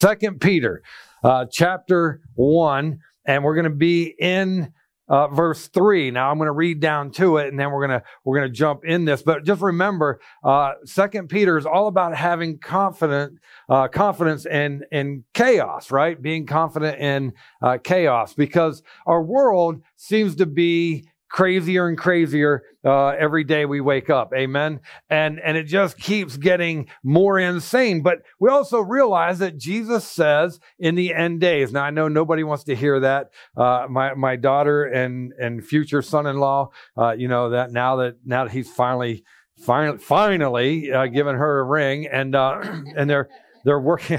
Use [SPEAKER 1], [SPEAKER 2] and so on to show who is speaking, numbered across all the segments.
[SPEAKER 1] Second Peter, chapter 1, and we're going to be in verse 3. Now I'm going to read down to it, and then we're going to jump in this. But just remember, Second Peter is all about having confidence in chaos, right? Being confident in chaos, because our world seems to be crazier and crazier every day we wake up. Amen. And it just keeps getting more insane. But we also realize that Jesus says in the end days. Now I know nobody wants to hear that. My daughter and future son-in-law, that now that he's finally given her a ring, and they're working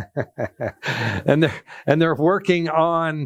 [SPEAKER 1] and they're working on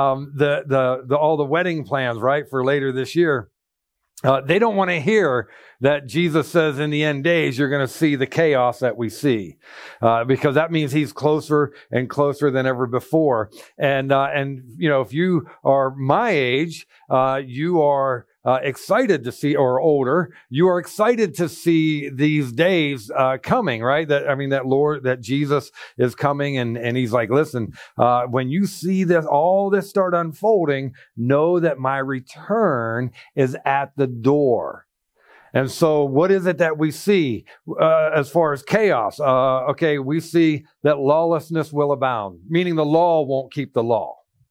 [SPEAKER 1] all the wedding plans, right, for later this year. They don't want to hear that Jesus says in the end days you're going to see the chaos that we see, because that means he's closer and closer than ever before. And if you are my age, you are excited to see, or older, you are excited to see these days coming, right? That Jesus is coming, and he's like, listen, when you see all this start unfolding, know that my return is at the door. And so what is it that we see as far as chaos? We see that lawlessness will abound, meaning the law won't keep the law.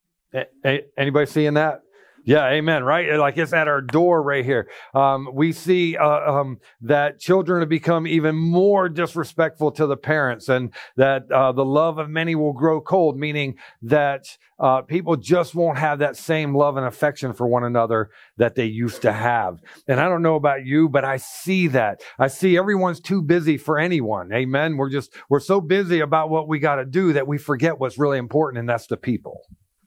[SPEAKER 1] Anybody seeing that? Yeah, amen, right? Like it's at our door right here. We see that children have become even more disrespectful to the parents, and that the love of many will grow cold, meaning that people just won't have that same love and affection for one another that they used to have. And I don't know about you, but I see that. I see everyone's too busy for anyone. Amen. We're so busy about what we got to do that we forget what's really important, and that's the people.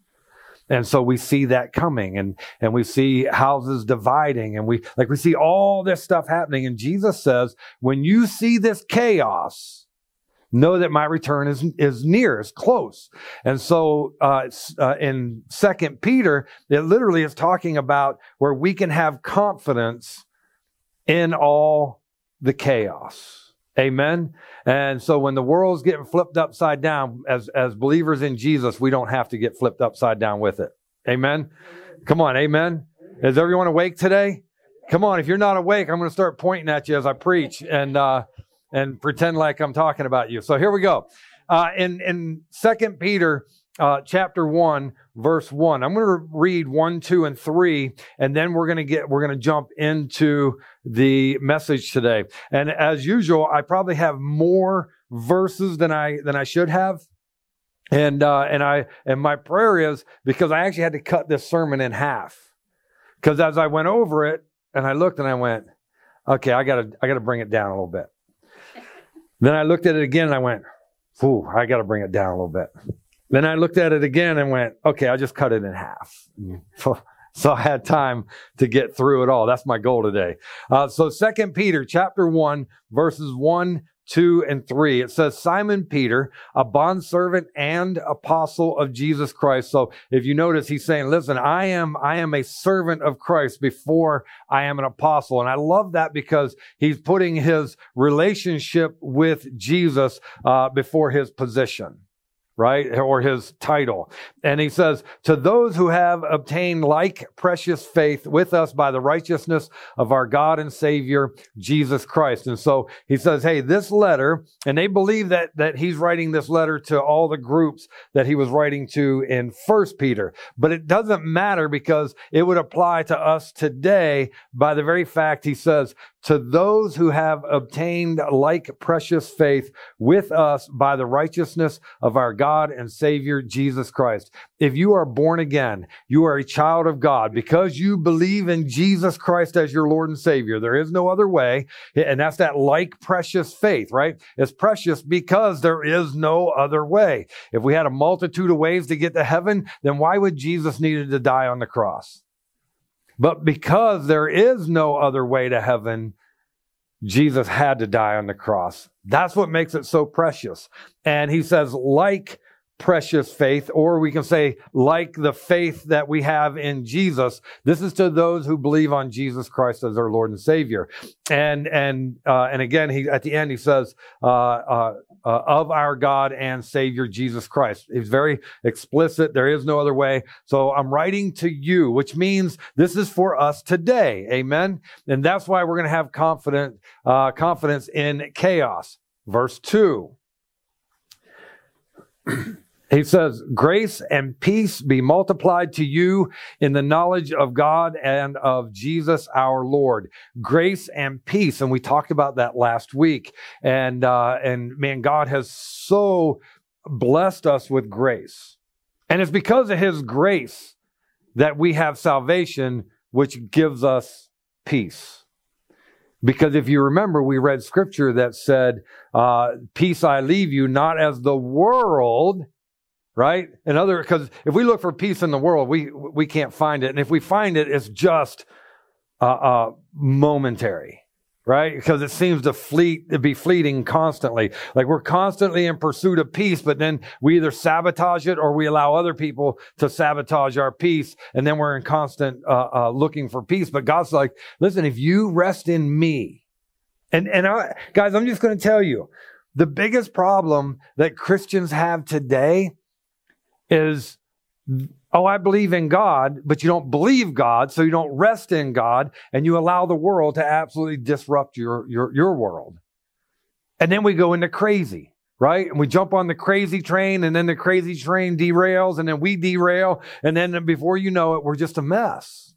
[SPEAKER 1] And so we see that coming, and we see houses dividing, and we see all this stuff happening. And Jesus says, when you see this chaos, know that my return is near, is close. And so in Second Peter, it literally is talking about where we can have confidence in all the chaos. Amen. And so when the world's getting flipped upside down, as believers in Jesus, we don't have to get flipped upside down with it. Amen. Come on. Amen. Is everyone awake today? Come on. If you're not awake, I'm going to start pointing at you as I preach and pretend like I'm talking about you. So here we go. In 2 Peter chapter 1, verse 1. I'm going to read 1, 2, and 3, and then we're going to jump into the message today. And as usual, I probably have more verses than I should have. And my prayer is, because I actually had to cut this sermon in half, because as I went over it and I looked and I went, okay, I gotta bring it down a little bit. Then I looked at it again and I went, ooh, I gotta bring it down a little bit. Then I looked at it again and went, okay, I'll just cut it in half. So I had time to get through it all. That's my goal today. So 2 Peter chapter 1, verses 1, 2, and 3. It says, Simon Peter, a bondservant and apostle of Jesus Christ. So if you notice, he's saying, listen, I am a servant of Christ before I am an apostle. And I love that, because he's putting his relationship with Jesus before his position, right? Or his title. And he says, to those who have obtained like precious faith with us by the righteousness of our God and Savior, Jesus Christ. And so he says, hey, this letter, and they believe that he's writing this letter to all the groups that he was writing to in 1 Peter. But it doesn't matter, because it would apply to us today by the very fact he says, to those who have obtained like precious faith with us by the righteousness of our God and Savior, Jesus Christ. If you are born again, you are a child of God because you believe in Jesus Christ as your Lord and Savior. There is no other way. And that's that like precious faith, right? It's precious because there is no other way. If we had a multitude of ways to get to heaven, then why would Jesus needed to die on the cross? But because there is no other way to heaven, Jesus had to die on the cross. That's what makes it so precious. And he says, like precious faith, or we can say like the faith that we have in Jesus. This is to those who believe on Jesus Christ as their Lord and Savior. And again, he at the end he says, of our God and Savior Jesus Christ. It's very explicit. There is no other way. So I'm writing to you, which means this is for us today. Amen. And that's why we're going to have confidence in chaos. Verse 2. He says, grace and peace be multiplied to you in the knowledge of God and of Jesus our Lord. Grace and peace. And we talked about that last week. And man, God has so blessed us with grace. And it's because of his grace that we have salvation, which gives us peace. Because if you remember, we read scripture that said, peace I leave you, not as the world, right? Because if we look for peace in the world, we can't find it. And if we find it, it's just momentary, right? Because it seems to be fleeting constantly. Like we're constantly in pursuit of peace, but then we either sabotage it or we allow other people to sabotage our peace. And then we're in constant looking for peace. But God's like, listen, if you rest in me, guys, I'm just going to tell you, the biggest problem that Christians have today is, I believe in God, but you don't believe God, so you don't rest in God, and you allow the world to absolutely disrupt your world. And then we go into crazy, right? And we jump on the crazy train, and then the crazy train derails, and then we derail, and then before you know it, we're just a mess.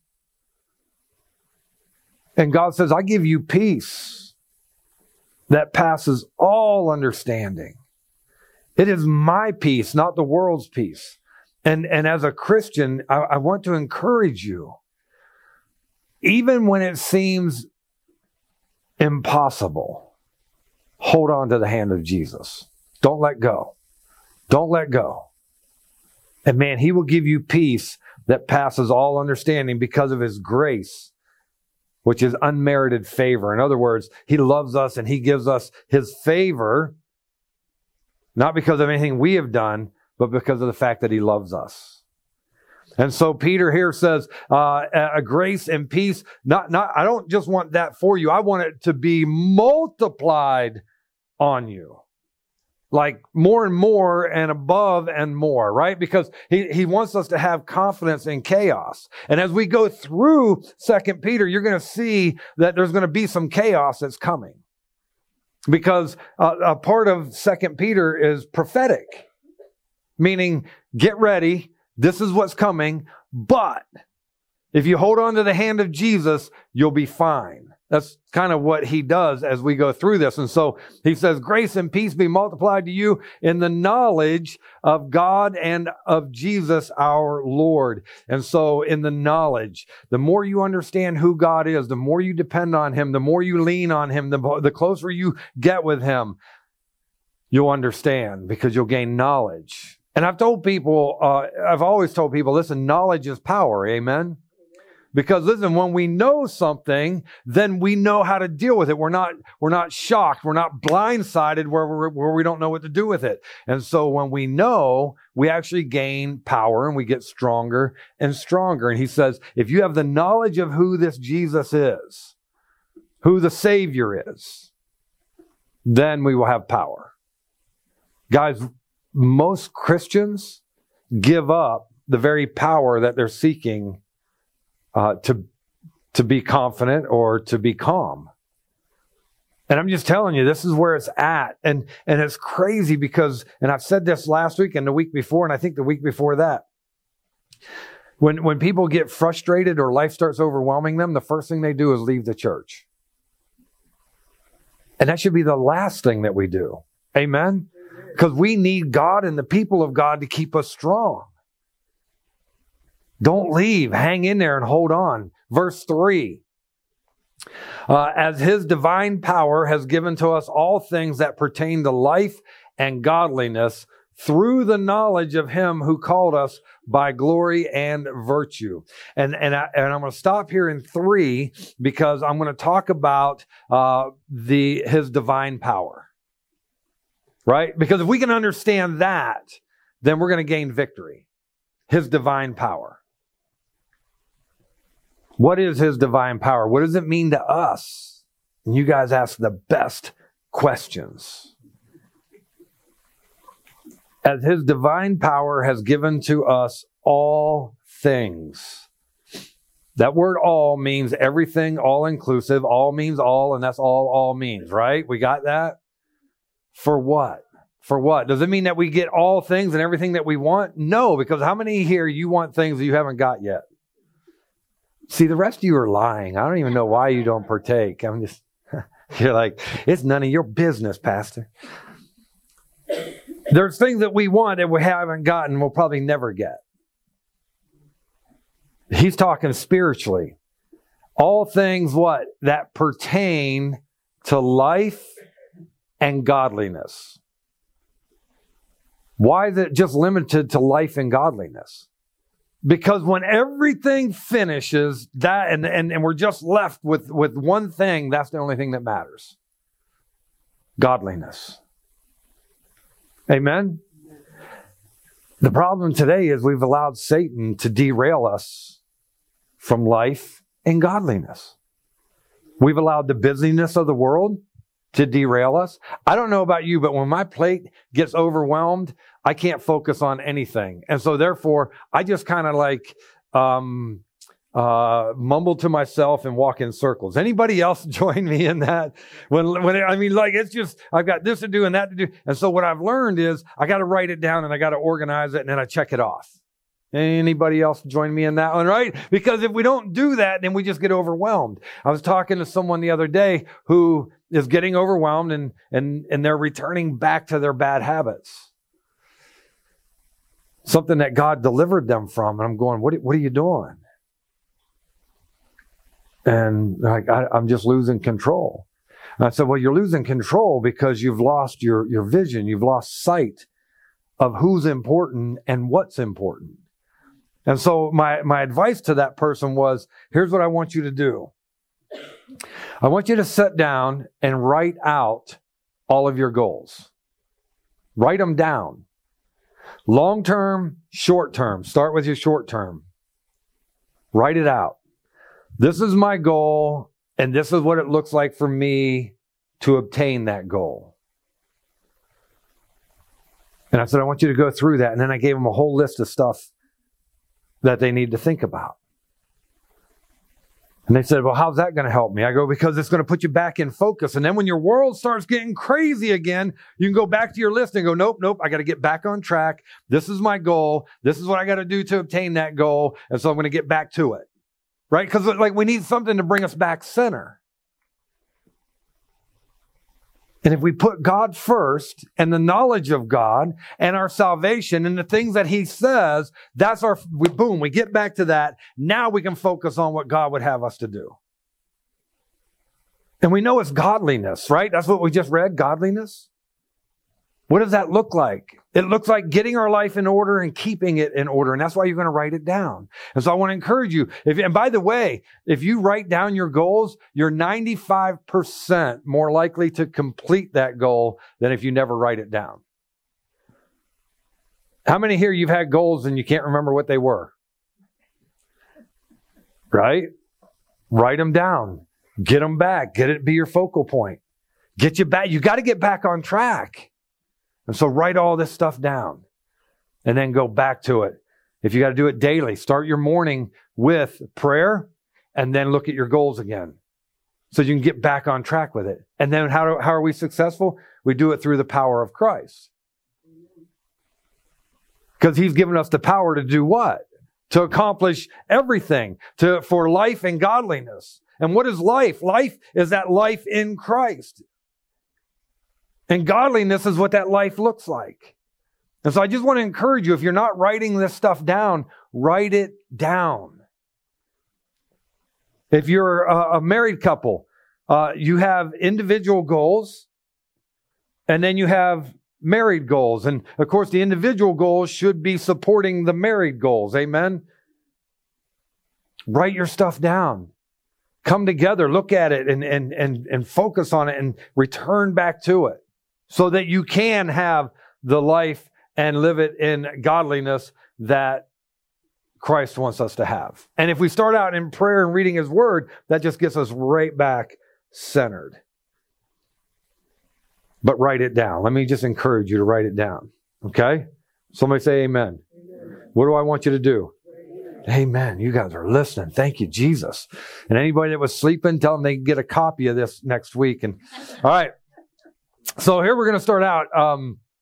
[SPEAKER 1] And God says, I give you peace that passes all understanding. It is my peace, not the world's peace. And as a Christian, I want to encourage you, even when it seems impossible, hold on to the hand of Jesus. Don't let go. Don't let go. And man, he will give you peace that passes all understanding because of his grace, which is unmerited favor. In other words, he loves us and he gives us his favor, not because of anything we have done, but because of the fact that he loves us. And so Peter here says, a grace and peace, I don't just want that for you. I want it to be multiplied on you. Like more and more and above and more, right? Because he wants us to have confidence in chaos. And as we go through 2 Peter, you're going to see that there's going to be some chaos that's coming. Because a part of 2 Peter is prophetic, meaning get ready, this is what's coming, but if you hold on to the hand of Jesus, you'll be fine. That's kind of what he does as we go through this. And so he says, grace and peace be multiplied to you in the knowledge of God and of Jesus our Lord. And so in the knowledge, the more you understand who God is, the more you depend on him, the more you lean on him, the closer you get with him, you'll understand because you'll gain knowledge. And I've always told people, listen, knowledge is power. Amen. Because listen, when we know something, then we know how to deal with it. We're not shocked. We're not blindsided where we don't know what to do with it. And so when we know, we actually gain power and we get stronger and stronger. And he says, if you have the knowledge of who this Jesus is, who the Savior is, then we will have power. Guys, most Christians give up the very power that they're seeking to be confident or to be calm. And I'm just telling you, this is where it's at. And it's crazy because, and I've said this last week and the week before, and I think the week before that, when people get frustrated or life starts overwhelming them, the first thing they do is leave the church. And that should be the last thing that we do. Amen? Because we need God and the people of God to keep us strong. Don't leave. Hang in there and hold on. Verse 3. As his divine power has given to us all things that pertain to life and godliness through the knowledge of him who called us by glory and virtue. And I'm going to stop here in 3 because I'm going to talk about his divine power. Right? Because if we can understand that, then we're going to gain victory. His divine power. What is his divine power? What does it mean to us? And you guys ask the best questions. as his divine power has given to us all things. That word all means everything, all inclusive. All means all, and that's all means, right? We got that? For what? For what? Does it mean that we get all things and everything that we want? No, because how many here you want things that you haven't got yet? See, the rest of you are lying. I don't even know why you don't partake. I'm just, you're like, it's none of your business, Pastor. There's things that we want that we haven't gotten, we'll probably never get. He's talking spiritually. All things what? That pertain to life and godliness. Why is it just limited to life and godliness? Because when everything finishes, that and we're just left with one thing, that's the only thing that matters. Godliness. Amen? The problem today is we've allowed Satan to derail us from life and godliness. We've allowed the busyness of the world to derail us. I don't know about you, but when my plate gets overwhelmed, I can't focus on anything. And so therefore, I just kind of like mumble to myself and walk in circles. Anybody else join me in that? It's just, I've got this to do and that to do. And so what I've learned is I got to write it down and I got to organize it and then I check it off. Anybody else join me in that one, right? Because if we don't do that, then we just get overwhelmed. I was talking to someone the other day who is getting overwhelmed and they're returning back to their bad habits. Something that God delivered them from. And I'm going, what are you doing? And like, I'm just losing control. And I said, well, you're losing control because you've lost your vision. You've lost sight of who's important and what's important. And so my advice to that person was, here's what I want you to do. I want you to sit down and write out all of your goals. Write them down. Long term, short term. Start with your short term. Write it out. This is my goal, and this is what it looks like for me to obtain that goal. And I said, I want you to go through that. And then I gave them a whole list of stuff that they need to think about. And they said, well, how's that going to help me? I go, because it's going to put you back in focus. And then when your world starts getting crazy again, you can go back to your list and go, nope, I got to get back on track. This is my goal. This is what I got to do to obtain that goal. And so I'm going to get back to it. Right? Because like we need something to bring us back center. And if we put God first and the knowledge of God and our salvation and the things that he says, that's we get back to that. Now we can focus on what God would have us to do. And we know it's godliness, right? That's what we just read, godliness. What does that look like? It looks like getting our life in order and keeping it in order. And that's why you're going to write it down. And so I want to encourage you. And by the way, if you write down your goals, you're 95% more likely to complete that goal than if you never write it down. How many here you've had goals and you can't remember what they were? Right? Write them down. Get them back. Get it be your focal point. Get you back. You got to get back on track. And so write all this stuff down and then go back to it. If you got to do it daily, start your morning with prayer and then look at your goals again so you can get back on track with it. And then how are we successful? We do it through the power of Christ. Because he's given us the power to do what? To accomplish everything, for life and godliness. And what is life? Life is that life in Christ. And godliness is what that life looks like. And so I just want to encourage you, if you're not writing this stuff down, write it down. If you're a married couple, you have individual goals, and then you have married goals. And of course, the individual goals should be supporting the married goals. Amen? Write your stuff down. Come together, look at it, and focus on it, and return back to it. So that you can have the life and live it in godliness that Christ wants us to have. And if we start out in prayer and reading his word, that just gets us right back centered. But write it down. Let me just encourage you to write it down. Okay? Somebody say amen. What do I want you to do? Amen. You guys are listening. Thank you, Jesus. And anybody that was sleeping, tell them they can get a copy of this next week. And all right. So here we're going to start out.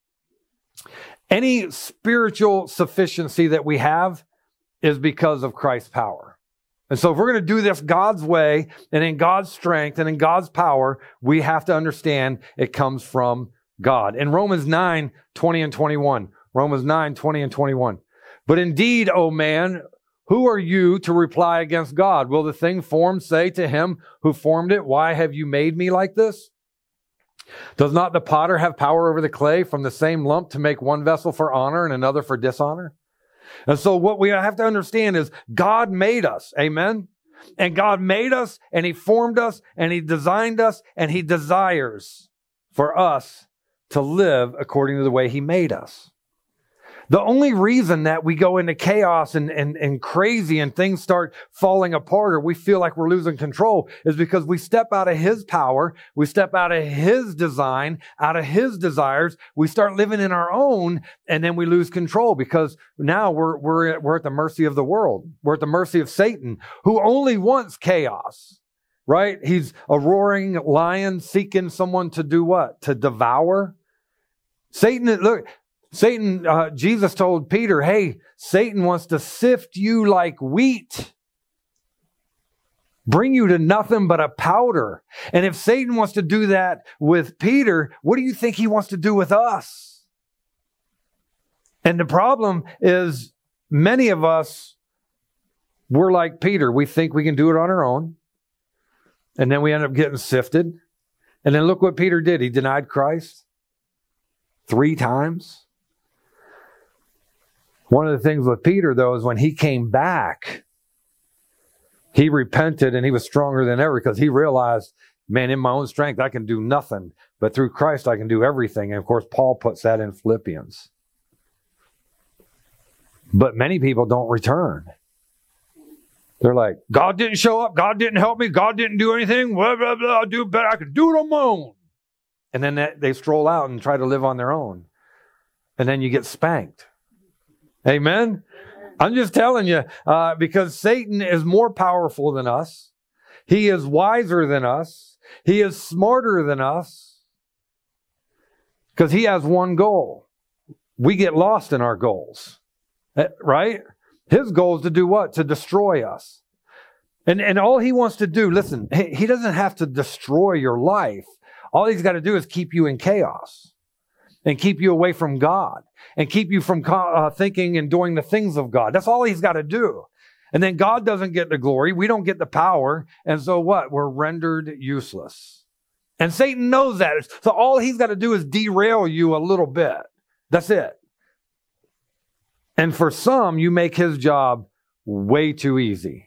[SPEAKER 1] Any spiritual sufficiency that we have is because of Christ's power. And so if we're going to do this God's way and in God's strength and in God's power, we have to understand it comes from God. In Romans 9, 20 and 21. Romans 9, 20 and 21. But indeed, O man, who are you to reply against God? Will the thing formed say to him who formed it, why have you made me like this? Does not the potter have power over the clay from the same lump to make one vessel for honor and another for dishonor? And so what we have to understand is God made us. Amen. And God made us and he formed us and he designed us and he desires for us to live according to the way he made us. The only reason that we go into chaos and crazy and things start falling apart or we feel like we're losing control is because we step out of his power, we step out of his design, out of his desires, we start living in our own, and then we lose control because now we're at the mercy of the world. We're at the mercy of Satan, who only wants chaos, right? He's a roaring lion seeking someone to do what? To devour. Jesus told Peter, hey, Satan wants to sift you like wheat, bring you to nothing but a powder. And if Satan wants to do that with Peter, what do you think he wants to do with us? And the problem is many of us, we're like Peter. We think we can do it on our own. And then we end up getting sifted. And then look what Peter did. He denied Christ 3 times. One of the things with Peter, though, is when he came back, he repented and he was stronger than ever because he realized, man, in my own strength, I can do nothing. But through Christ, I can do everything. And of course, Paul puts that in Philippians. But many people don't return. They're like, God didn't show up. God didn't help me. God didn't do anything. Blah, blah, blah. I'll do better. I can do it on my own. And then they stroll out and try to live on their own. And then you get spanked. Amen? I'm just telling you, because Satan is more powerful than us. He is wiser than us. He is smarter than us. Because he has one goal. We get lost in our goals. Right? His goal is to do what? To destroy us. And all he wants to do, listen, he doesn't have to destroy your life. All he's got to do is keep you in chaos and keep you away from God and keep you from thinking and doing the things of God. That's all he's got to do. And then God doesn't get the glory. We don't get the power. And so what? We're rendered useless. And Satan knows that. So all he's got to do is derail you a little bit. That's it. And for some, you make his job way too easy.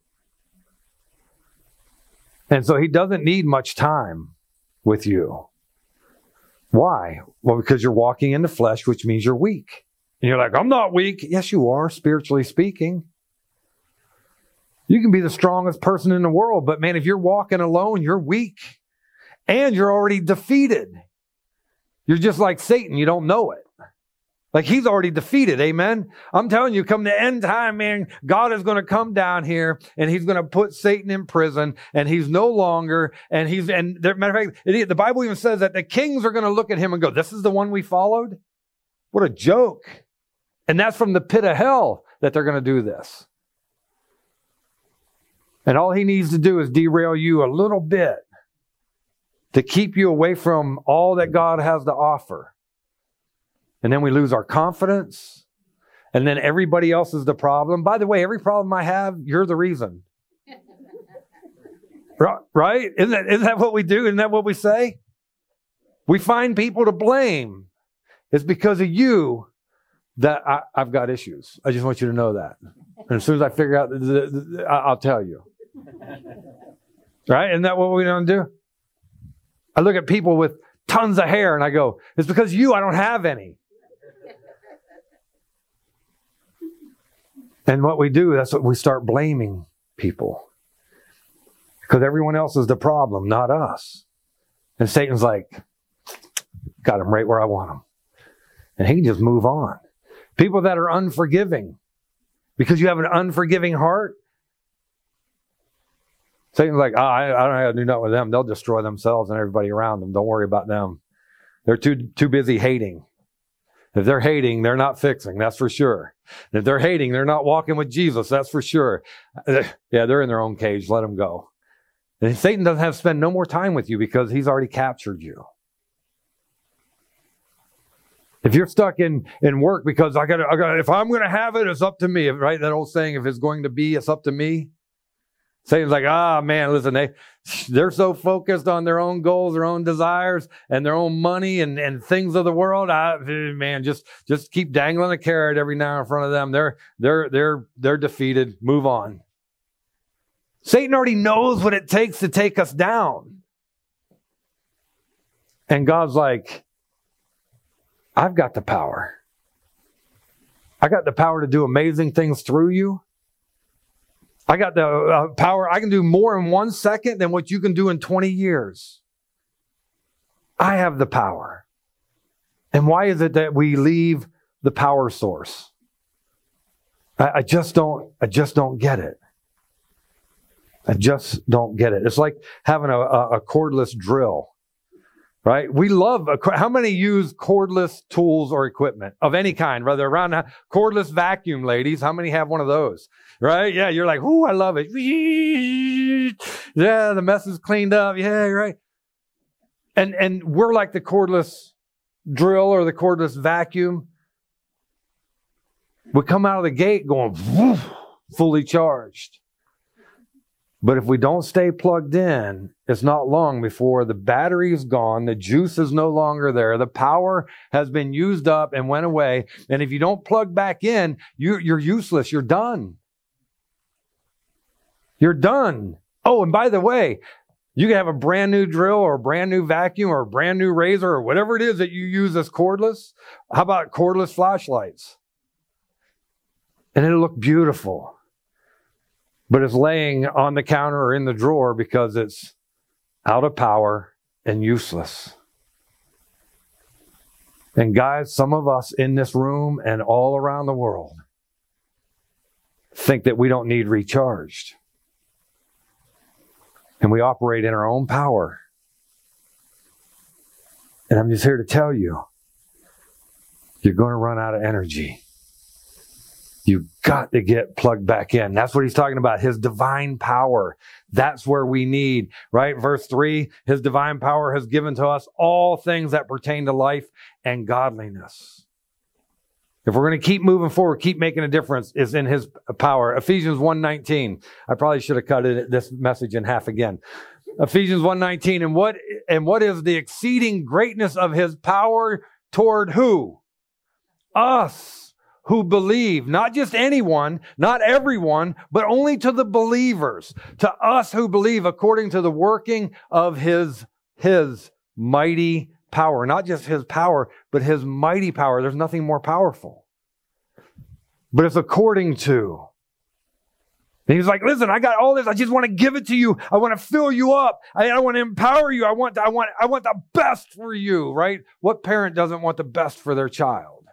[SPEAKER 1] And so he doesn't need much time with you. Why? Well, because you're walking in the flesh, which means you're weak. And you're like, I'm not weak. Yes, you are, spiritually speaking. You can be the strongest person in the world, but man, if you're walking alone, you're weak. And you're already defeated. You're just like Satan. You don't know it. Like he's already defeated. Amen. I'm telling you, come the end time, man, God is going to come down here and he's going to put Satan in prison and he's no longer, and matter of fact, the Bible even says that the kings are going to look at him and go, this is the one we followed? What a joke. And that's from the pit of hell that they're going to do this. And all he needs to do is derail you a little bit to keep you away from all that God has to offer. And then we lose our confidence. And then everybody else is the problem. By the way, every problem I have, you're the reason. Right? Isn't that what we do? Isn't that what we say? We find people to blame. It's because of you that I've got issues. I just want you to know that. And as soon as I figure out, I'll tell you. Right? Isn't that what we don't do? I look at people with tons of hair and I go, it's because of you, I don't have any. And what we do, that's what we start blaming people. Because everyone else is the problem, not us. And Satan's like, got him right where I want him. And he can just move on. People that are unforgiving, because you have an unforgiving heart, Satan's like, I don't have to do nothing with them. They'll destroy themselves and everybody around them. Don't worry about them. They're too busy hating. If they're hating, they're not fixing. That's for sure. And if they're hating, they're not walking with Jesus. That's for sure. Yeah, they're in their own cage. Let them go. And Satan doesn't have to spend no more time with you because he's already captured you. If you're stuck in work because I got if I'm going to have it, it's up to me. Right? That old saying, if it's going to be, it's up to me. Satan's like, man, listen, they're so focused on their own goals, their own desires, and their own money and things of the world. Man, just keep dangling a carrot every now in front of them. They're defeated. Move on. Satan already knows what it takes to take us down. And God's like, I've got the power. I got the power to do amazing things through you. I got the power. I can do more in 1 second than what you can do in 20 years. I have the power. And why is it that we leave the power source? I just don't get it. I just don't get it. It's like having a cordless drill, right? We love, how many use cordless tools or equipment of any kind, whether around a cordless vacuum, ladies? How many have one of those? Right? Yeah, you're like, ooh, I love it. Yeah, the mess is cleaned up. Yeah, right. And we're like the cordless drill or the cordless vacuum. We come out of the gate going woof, fully charged. But if we don't stay plugged in, it's not long before the battery is gone, the juice is no longer there, the power has been used up and went away. And if you don't plug back in, you're useless. You're done. You're done. Oh, and by the way, you can have a brand new drill or a brand new vacuum or a brand new razor or whatever it is that you use as cordless. How about cordless flashlights? And it'll look beautiful. But it's laying on the counter or in the drawer because it's out of power and useless. And guys, some of us in this room and all around the world think that we don't need recharged. And we operate in our own power. And I'm just here to tell you, you're going to run out of energy. You've got to get plugged back in. That's what he's talking about, his divine power. That's where we need, right? Verse 3, his divine power has given to us all things that pertain to life and godliness. If we're going to keep moving forward, keep making a difference, is in his power. Ephesians 1:19. I probably should have cut this message in half again. Ephesians 1:19. And what is the exceeding greatness of his power toward who? Us who believe. Not just anyone, not everyone, but only to the believers. To us who believe according to the working of his mighty power. Not just his power, but his mighty power. There's nothing more powerful. But it's according to. And he's like, listen, I got all this. I just want to give it to you. I want to fill you up. I want to empower you. I want the best for you, right? What parent doesn't want the best for their child?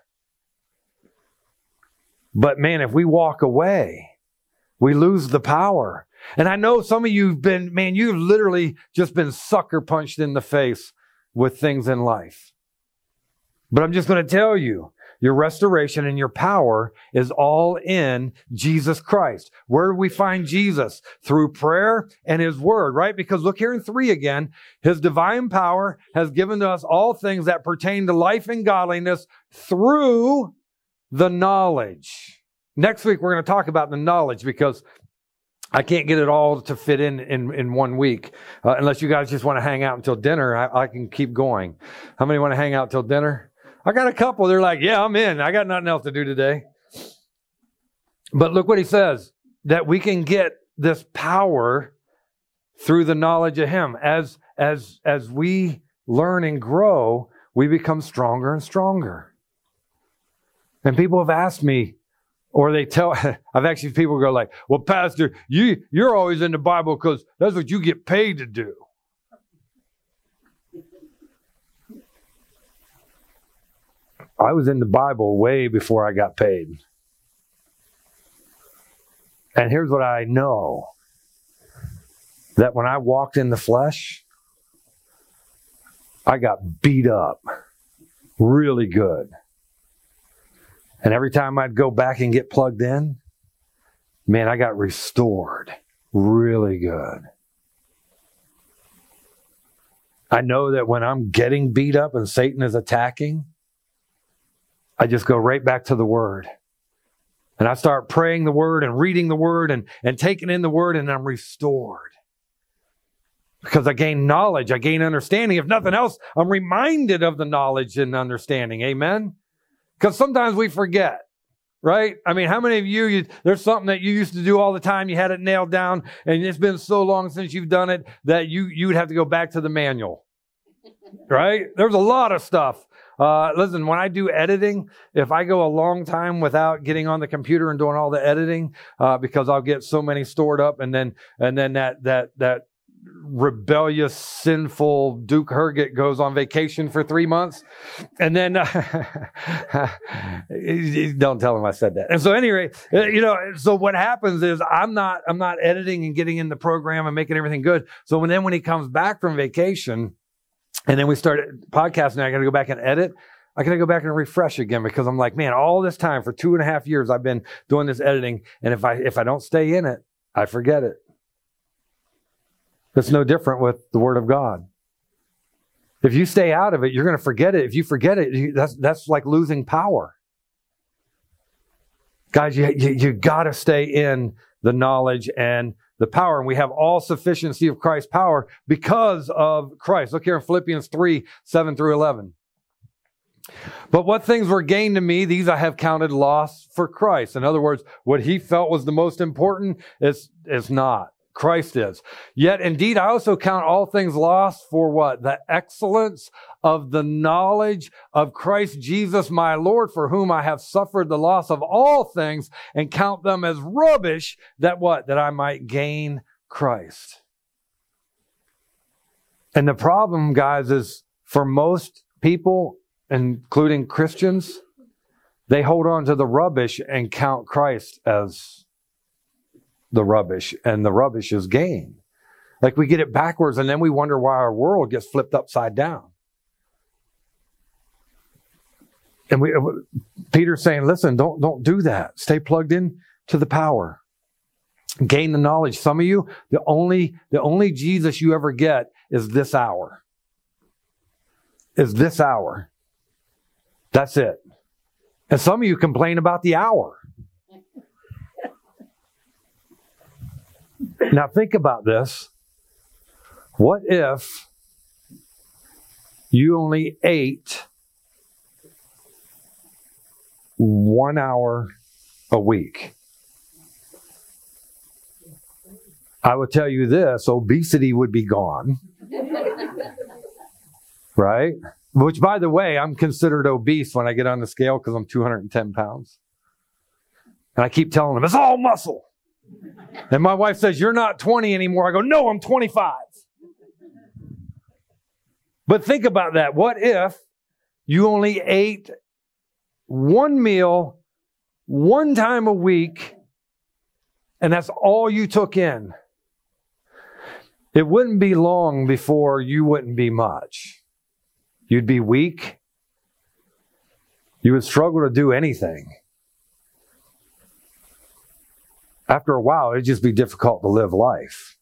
[SPEAKER 1] But man, if we walk away, we lose the power. And I know some of you've literally just been sucker punched in the face with things in life. But I'm just going to tell you, your restoration and your power is all in Jesus Christ. Where do we find Jesus? Through prayer and his word, right? Because look here in 3 again. His divine power has given to us all things that pertain to life and godliness through the knowledge. Next week, we're going to talk about the knowledge because I can't get it all to fit in 1 week. Unless you guys just want to hang out until dinner, I can keep going. How many want to hang out till dinner? I got a couple. They're like, yeah, I'm in. I got nothing else to do today. But look what he says, that we can get this power through the knowledge of him. As we learn and grow, we become stronger and stronger. And people have asked me, or they tell, I've actually people go like, well, Pastor, you're always in the Bible because that's what you get paid to do. I was in the Bible way before I got paid. And here's what I know. That when I walked in the flesh, I got beat up really good. And every time I'd go back and get plugged in, man, I got restored really good. I know that when I'm getting beat up and Satan is attacking, I just go right back to the Word. And I start praying the Word and reading the Word and taking in the Word, and I'm restored. Because I gain knowledge, I gain understanding. If nothing else, I'm reminded of the knowledge and understanding. Amen? Because sometimes we forget, right? I mean, how many of you, there's something that you used to do all the time, you had it nailed down, and it's been so long since you've done it that you would have to go back to the manual, right? There's a lot of stuff. Listen, when I do editing, if I go a long time without getting on the computer and doing all the editing, because I'll get so many stored up, and then that rebellious, sinful Duke Herget goes on vacation for 3 months, and then don't tell him I said that. And so anyway, so what happens is I'm not editing and getting in the program and making everything good. So when he comes back from vacation, and then we start podcasting, I got to go back and edit. I got to go back and refresh again, because I'm like, man, all this time for 2.5 years I've been doing this editing, and if I don't stay in it, I forget it. It's no different with the Word of God. If you stay out of it, you're going to forget it. If you forget it, that's like losing power. Guys, you got to stay in the knowledge and the power. And we have all sufficiency of Christ's power because of Christ. Look here in Philippians 3, 7 through 11. But what things were gained to me, these I have counted loss for Christ. In other words, what he felt was the most important is not. Christ is. Yet indeed, I also count all things lost for what? The excellence of the knowledge of Christ Jesus my Lord, for whom I have suffered the loss of all things, and count them as rubbish, that what? That I might gain Christ. And the problem, guys, is for most people, including Christians, they hold on to the rubbish and count Christ as the rubbish, and the rubbish is gain. Like we get it backwards, and then we wonder why our world gets flipped upside down. And Peter's saying, listen, don't do that. Stay plugged in to the power. Gain the knowledge. Some of you, the only Jesus you ever get is this hour. Is this hour. That's it. And some of you complain about the hour. Now think about this. What if you only ate 1 hour a week? I would tell you this, obesity would be gone. Right? Which, by the way, I'm considered obese when I get on the scale because I'm 210 pounds. And I keep telling them, it's all muscle. And my wife says, you're not 20 anymore. I go, no, I'm 25. But think about that. What if you only ate one meal, one time a week, and that's all you took in? It wouldn't be long before you wouldn't be much. You'd be weak. You would struggle to do anything. After a while, it'd just be difficult to live life.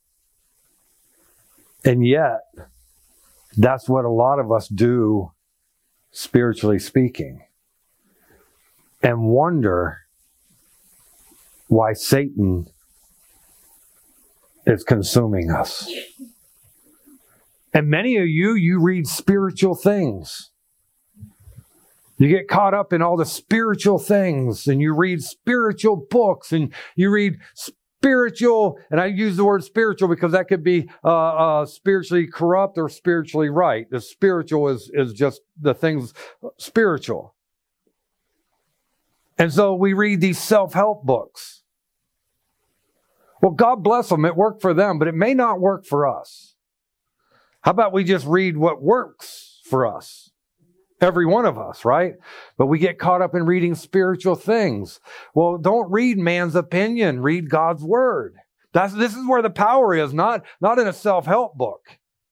[SPEAKER 1] And yet, that's what a lot of us do, spiritually speaking. And wonder why Satan is consuming us. And many of you read spiritual things. You get caught up in all the spiritual things, and you read spiritual books, and you read spiritual, and I use the word spiritual because that could be spiritually corrupt or spiritually right. The spiritual is just the things spiritual. And so we read these self-help books. Well, God bless them. It worked for them, but it may not work for us. How about we just read what works for us? Every one of us, right? But we get caught up in reading spiritual things. Well, don't read man's opinion. Read God's word. This is where the power is, not in a self-help book.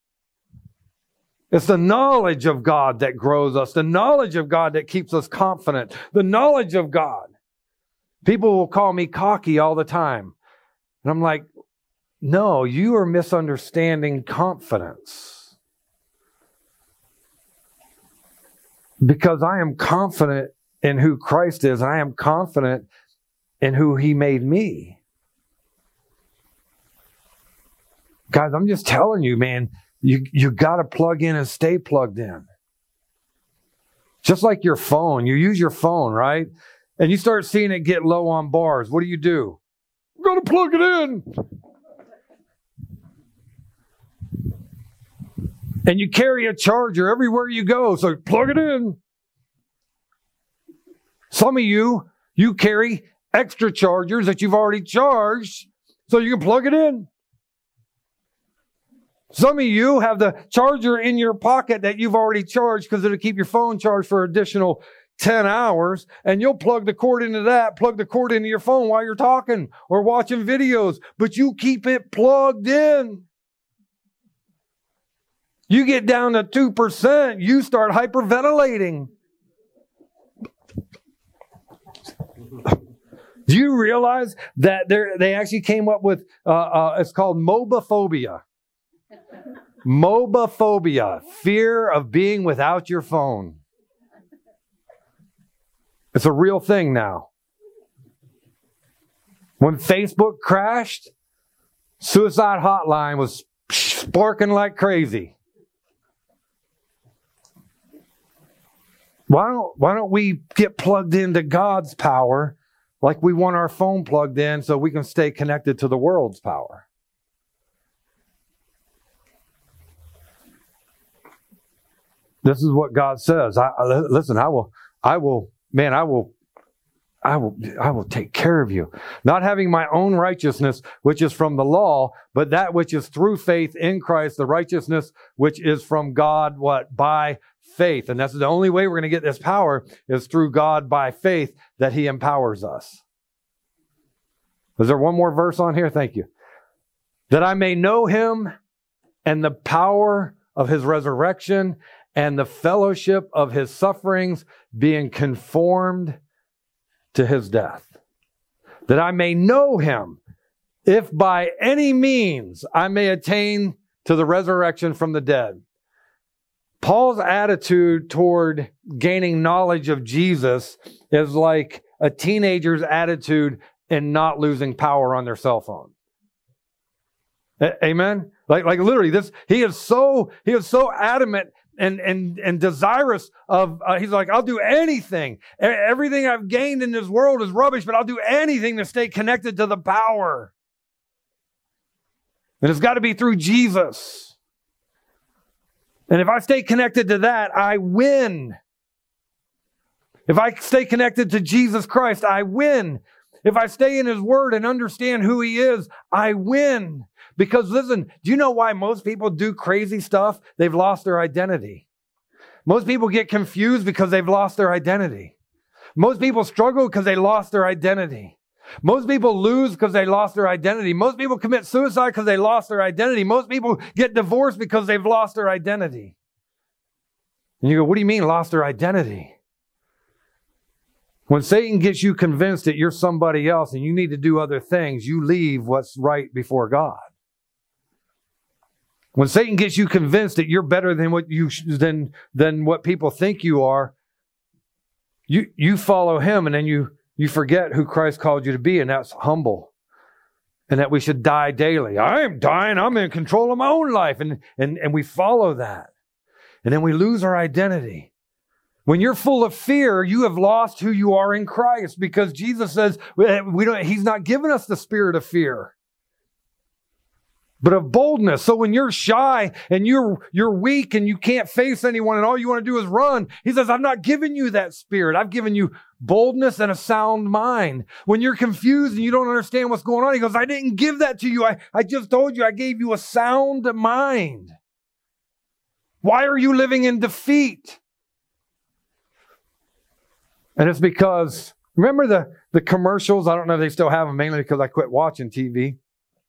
[SPEAKER 1] It's the knowledge of God that grows us, the knowledge of God that keeps us confident, the knowledge of God. People will call me cocky all the time. And I'm like, no, you are misunderstanding confidence. Because I am confident in who Christ is, and I am confident in who He made me. Guys, I'm just telling you, man, you got to plug in and stay plugged in. Just like your phone. You use your phone, right? And you start seeing it get low on bars. What do? I'm going to plug it in. And you carry a charger everywhere you go, so plug it in. Some of you carry extra chargers that you've already charged, so you can plug it in. Some of you have the charger in your pocket that you've already charged because it'll keep your phone charged for additional 10 hours, and you'll plug the cord into that, plug the cord into your phone while you're talking or watching videos, but you keep it plugged in. You get down to 2%, you start hyperventilating. Do you realize that they actually came up with, it's called mobophobia. Mobophobia, fear of being without your phone. It's a real thing now. When Facebook crashed, suicide hotline was sparking like crazy. Why don't we get plugged into God's power like we want our phone plugged in so we can stay connected to the world's power? This is what God says. Listen, I will take care of you. Not having my own righteousness, which is from the law, but that which is through faith in Christ, the righteousness which is from God, what? By faith. And that's the only way we're going to get this power is through God by faith that He empowers us. Is there one more verse on here? Thank you. That I may know Him and the power of His resurrection and the fellowship of His sufferings, being conformed to His death. That I may know Him, if by any means I may attain to the resurrection from the dead. Paul's attitude toward gaining knowledge of Jesus is like a teenager's attitude in not losing power on their cell phone. Amen? Like literally, he is so adamant and desirous of, he's like, I'll do anything. Everything I've gained in this world is rubbish, but I'll do anything to stay connected to the power. And it's got to be through Jesus. And if I stay connected to that, I win. If I stay connected to Jesus Christ, I win. If I stay in His Word and understand who He is, I win. Because listen, do you know why most people do crazy stuff? They've lost their identity. Most people get confused because they've lost their identity. Most people struggle because they lost their identity. Most people lose because they lost their identity. Most people commit suicide because they lost their identity. Most people get divorced because they've lost their identity. And you go, what do you mean lost their identity? When Satan gets you convinced that you're somebody else and you need to do other things, you leave what's right before God. When Satan gets you convinced that you're better than what people think you are, you follow him, and then you forget who Christ called you to be, and that's humble. And that we should die daily. I am dying. I'm in control of my own life. And we follow that. And then we lose our identity. When you're full of fear, you have lost who you are in Christ, because Jesus says He's not given us the spirit of fear, but of boldness. So when you're shy and you're weak and you can't face anyone and all you want to do is run, He says, I've not given you that spirit. I've given you boldness and a sound mind. When you're confused and you don't understand what's going on, He goes, I didn't give that to you. I just told you I gave you a sound mind. Why are you living in defeat? And it's because, remember the commercials? I don't know if they still have them, mainly because I quit watching TV.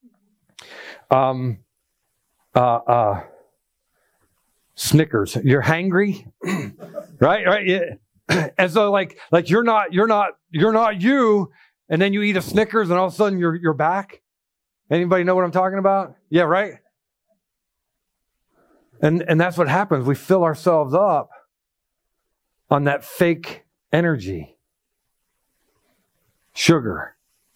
[SPEAKER 1] Snickers. You're hangry, right? Yeah. And so like you're not you, and then you eat a Snickers, and all of a sudden you're back. Anybody know what I'm talking about? Yeah, right. And that's what happens. We fill ourselves up on that fake energy, sugar,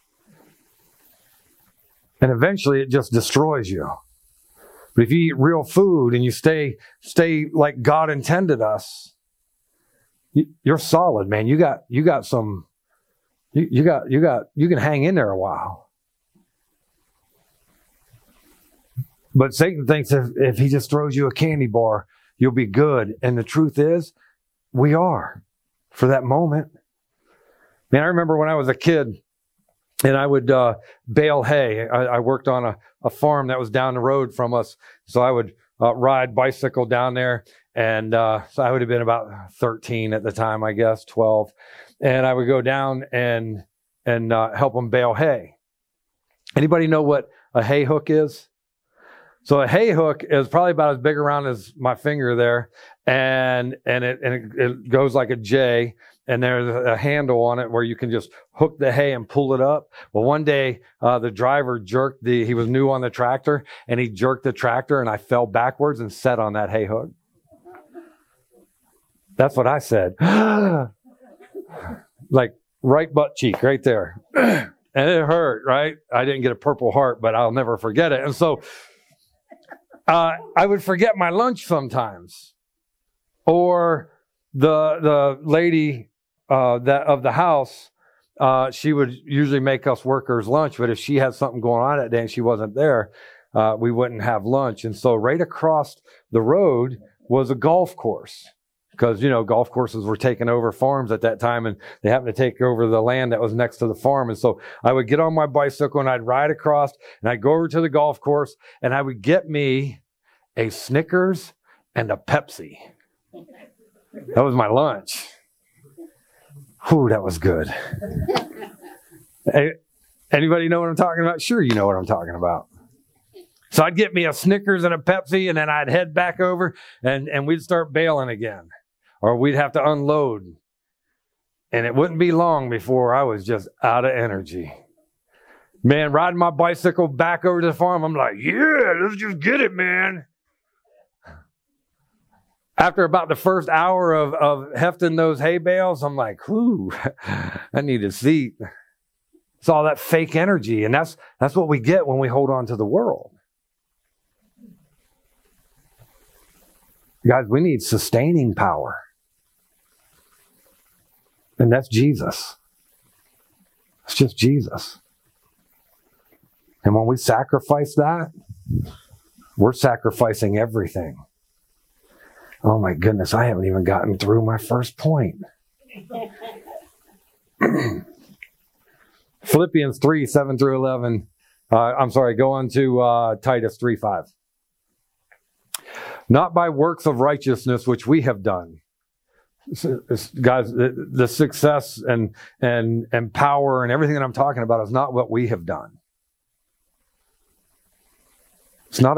[SPEAKER 1] and eventually it just destroys you. But if you eat real food and you stay like God intended us, you're solid, man. You got some. You can hang in there a while. But Satan thinks if he just throws you a candy bar, you'll be good. And the truth is, we are for that moment. Man, I remember when I was a kid and I would bale hay. I worked on a farm that was down the road from us. So I would ride bicycle down there. And so I would have been about 13 at the time, I guess, 12. And I would go down and help them bale hay. Anybody know what a hay hook is? So a hay hook is probably about as big around as my finger there, and it goes like a J, and there's a handle on it where you can just hook the hay and pull it up. Well, one day the driver he was new on the tractor, and he jerked the tractor, and I fell backwards and sat on that hay hook. That's what I said. Like right butt cheek, right there. And it hurt, right? I didn't get a Purple Heart, but I'll never forget it. And so I would forget my lunch sometimes, or the lady of the house, she would usually make us workers lunch. But if she had something going on that day and she wasn't there, we wouldn't have lunch. And so right across the road was a golf course, because golf courses were taking over farms at that time, and they happened to take over the land that was next to the farm. And so I would get on my bicycle and I'd ride across, and I'd go over to the golf course, and I would get me a Snickers and a Pepsi. That was my lunch. Whew, that was good. Anybody know what I'm talking about? Sure, you know what I'm talking about. So I'd get me a Snickers and a Pepsi, and then I'd head back over, and we'd start bailing again. Or we'd have to unload. And it wouldn't be long before I was just out of energy. Man, riding my bicycle back over to the farm, I'm like, yeah, let's just get it, man. After about the first hour of hefting those hay bales, I'm like, whew, I need a seat. It's all that fake energy. And that's what we get when we hold on to the world. Guys, we need sustaining power. And that's Jesus. It's just Jesus. And when we sacrifice that, we're sacrificing everything. Oh my goodness, I haven't even gotten through my first point. Philippians 3, 7 through 11. Go on to Titus 3, 5. Not by works of righteousness which we have done. Guys, the success and power and everything that I'm talking about is not what we have done. It's not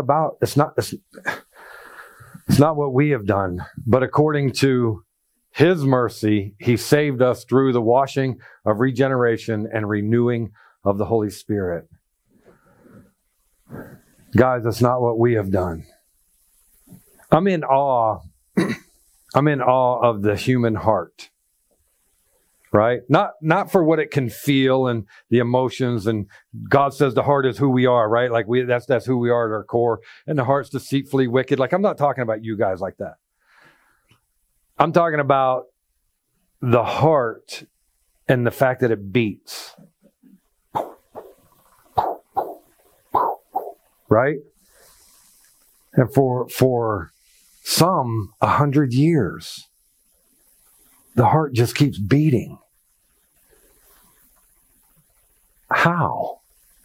[SPEAKER 1] what we have done, but according to His mercy, He saved us through the washing of regeneration and renewing of the Holy Spirit. Guys, it's not what we have done. I'm in awe. I'm in awe of the human heart, right? Not for what it can feel and the emotions. And God says the heart is who we are, right? Like that's who we are at our core. And the heart's deceitfully wicked. Like, I'm not talking about you guys like that. I'm talking about the heart and the fact that it beats, right? And for some 100 years, the heart just keeps beating. How?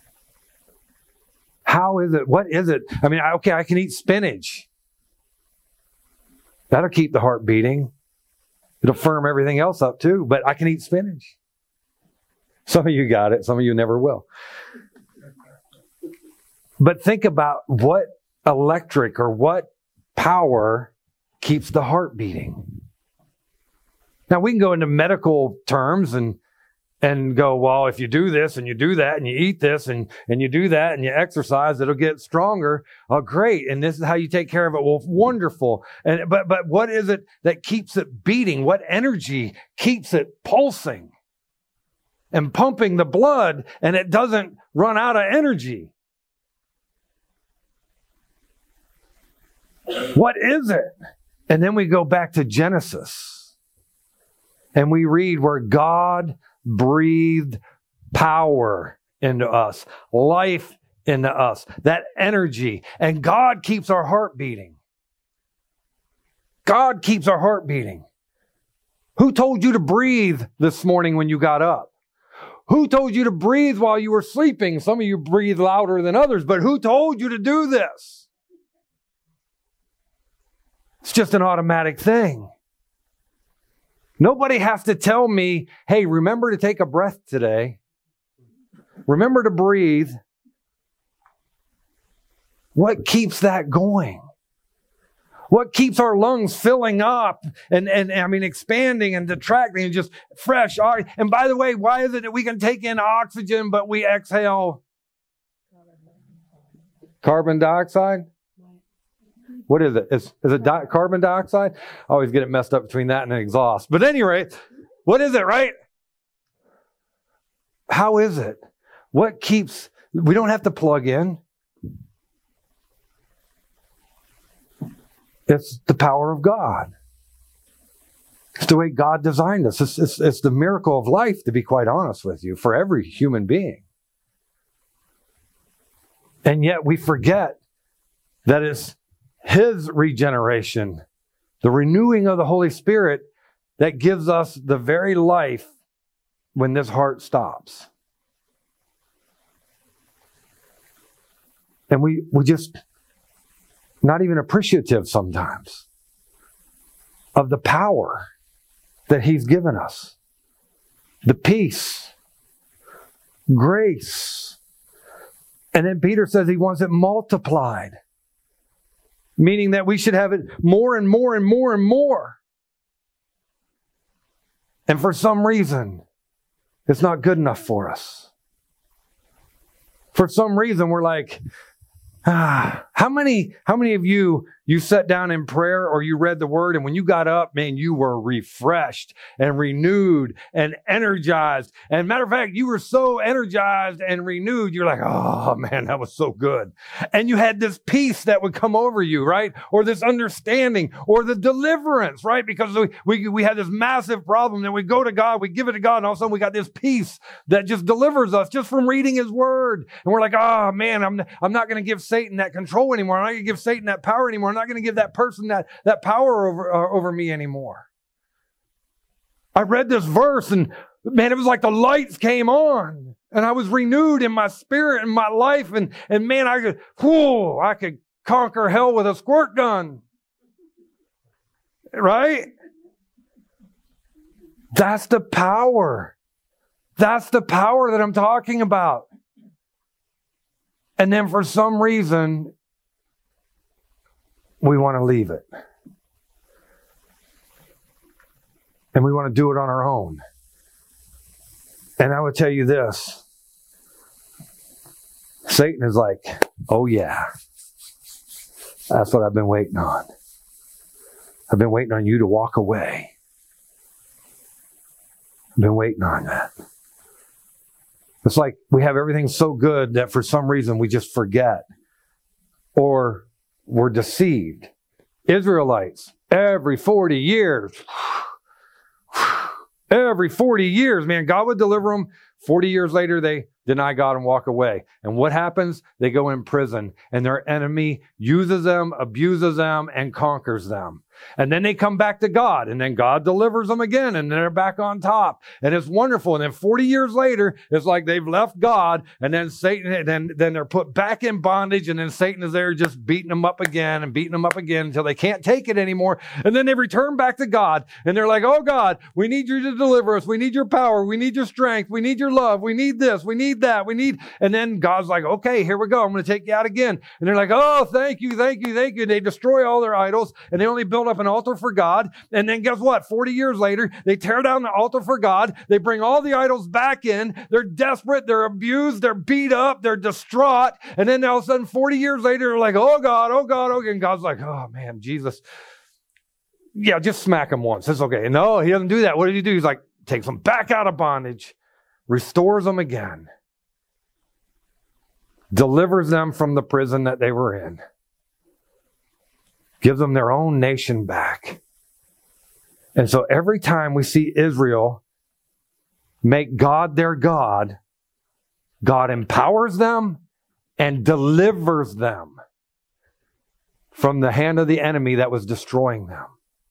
[SPEAKER 1] How is it? What is it? I mean, okay, I can eat spinach. That'll keep the heart beating. It'll firm everything else up too, but I can eat spinach. Some of you got it. Some of you never will. But think about what electric or what power keeps the heart beating. Now, we can go into medical terms and go, well, if you do this and you do that and you eat this and you do that and you exercise, it'll get stronger. Oh, great. And this is how you take care of it. Well, wonderful. But what is it that keeps it beating? What energy keeps it pulsing and pumping the blood, and it doesn't run out of energy? What is it? And then we go back to Genesis and we read where God breathed power into us, life into us, that energy. And God keeps our heart beating. God keeps our heart beating. Who told you to breathe this morning when you got up? Who told you to breathe while you were sleeping? Some of you breathe louder than others, but who told you to do this? It's just an automatic thing. Nobody has to tell me, hey, remember to take a breath today. Remember to breathe. What keeps that going? What keeps our lungs filling up and expanding and contracting and just fresh? And by the way, why is it that we can take in oxygen, but we exhale carbon dioxide? What is it? Is it carbon dioxide? I always get it messed up between that and an exhaust. But at any rate, what is it, right? How is it? What keeps... We don't have to plug in. It's the power of God. It's the way God designed us. It's the miracle of life, to be quite honest with you, for every human being. And yet we forget that it's His regeneration, the renewing of the Holy Spirit, that gives us the very life when this heart stops. And we just not even appreciative sometimes of the power that He's given us. The peace, grace. And then Peter says He wants it multiplied. Meaning that we should have it more and more and more and more. And for some reason, it's not good enough for us. For some reason, we're like, how many of you sat down in prayer or you read the word, and when you got up, man, you were refreshed and renewed and energized. And matter of fact, you were so energized and renewed, you're like, oh man, that was so good. And you had this peace that would come over you, right? Or this understanding or the deliverance, right? Because we had this massive problem, and we go to God, we give it to God, and all of a sudden we got this peace that just delivers us just from reading His word. And we're like, oh man, I'm not going to give Satan that control anymore. I'm not going to give Satan that power anymore. I'm not going to give that person that power over me anymore. I read this verse, and man, it was like the lights came on, and I was renewed in my spirit and my life, and man, I could conquer hell with a squirt gun. Right? That's the power. That's the power that I'm talking about. And then for some reason, we want to leave it. And we want to do it on our own. And I would tell you this. Satan is like, oh yeah, that's what I've been waiting on. I've been waiting on you to walk away. I've been waiting on that. It's like we have everything so good that for some reason we just forget or we're deceived. Israelites, every 40 years, man, God would deliver them. 40 years later, they deny God and walk away. And what happens? They go in prison, and their enemy uses them, abuses them, and conquers them. And then they come back to God, and then God delivers them again, and they're back on top. And it's wonderful. And then 40 years later, it's like they've left God, and then Satan, and then they're put back in bondage, and then Satan is there just beating them up again and beating them up again until they can't take it anymore. And then they return back to God, and they're like, oh God, we need you to deliver us. We need your power. We need your strength. We need your love. We need this. We need that. And then God's like, okay, here we go. I'm going to take you out again. And they're like, oh, thank you, thank you, thank you. And they destroy all their idols, and they only build up an altar for God. And then guess what? 40 years later, they tear down the altar for God. They bring all the idols back in. They're desperate. They're abused. They're beat up. They're distraught. And then all of a sudden, 40 years later, they're like, oh God, oh God, oh God. And God's like, oh man, Jesus. Yeah, just smack him once. It's okay. No, he doesn't do that. What did he do? He's like, takes them back out of bondage, restores them again, delivers them from the prison that they were in, gives them their own nation back. And so every time we see Israel make God their God, God empowers them and delivers them from the hand of the enemy that was destroying them.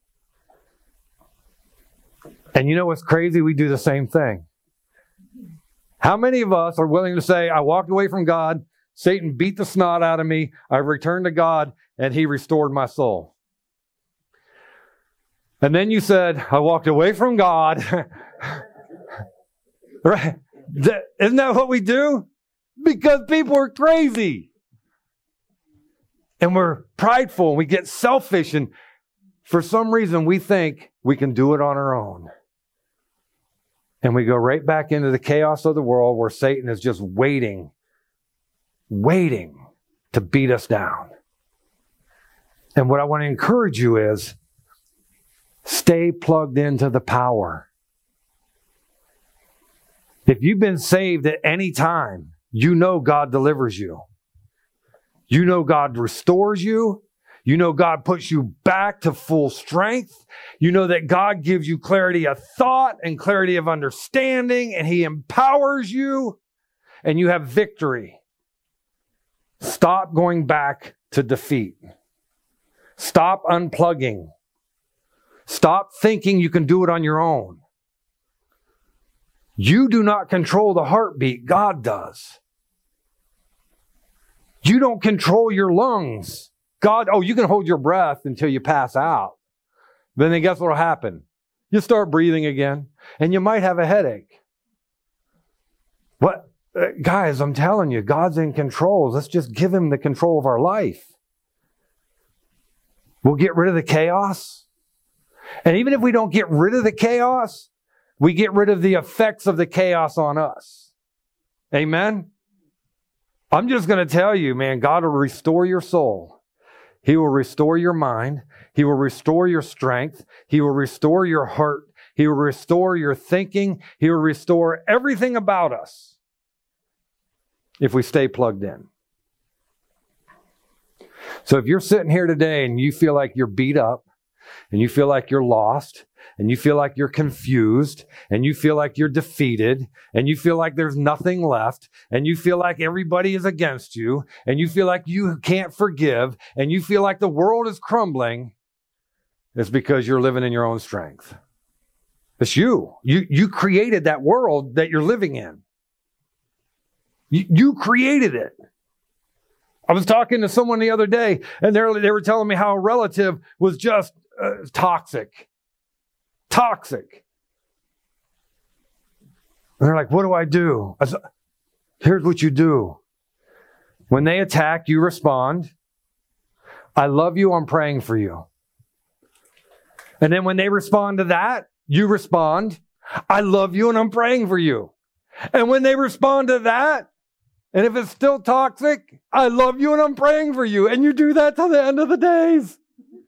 [SPEAKER 1] And you know what's crazy? We do the same thing. How many of us are willing to say, I walked away from God, Satan beat the snot out of me, I returned to God, and he restored my soul? And then you said, I walked away from God. Right? Isn't that what we do? Because people are crazy. And we're prideful, and we get selfish, and for some reason we think we can do it on our own. And we go right back into the chaos of the world where Satan is just waiting to beat us down. And what I want to encourage you is, stay plugged into the power. If you've been saved at any time, you know God delivers you. You know God restores you. You know God puts you back to full strength. You know that God gives you clarity of thought and clarity of understanding, and he empowers you, and you have victory. Stop going back to defeat. Stop unplugging. Stop thinking you can do it on your own. You do not control the heartbeat. God does. You don't control your lungs. You can hold your breath until you pass out. Then guess what will happen? You start breathing again, and you might have a headache. What? Guys, I'm telling you, God's in control. Let's just give him the control of our life. We'll get rid of the chaos. And even if we don't get rid of the chaos, we get rid of the effects of the chaos on us. Amen? I'm just going to tell you, man, God will restore your soul. He will restore your mind. He will restore your strength. He will restore your heart. He will restore your thinking. He will restore everything about us if we stay plugged in. So if you're sitting here today and you feel like you're beat up, and you feel like you're lost, and you feel like you're confused, and you feel like you're defeated, and you feel like there's nothing left, and you feel like everybody is against you, and you feel like you can't forgive, and you feel like the world is crumbling, it's because you're living in your own strength. It's you. You created that world that you're living in. You created it. I was talking to someone the other day, and they were telling me how a relative was just toxic. Toxic. And they're like, what do I do? I said, here's what you do. When they attack, you respond. I love you, I'm praying for you. And then when they respond to that, you respond, I love you and I'm praying for you. And when they respond to that, and if it's still toxic, I love you and I'm praying for you. And you do that till the end of the days.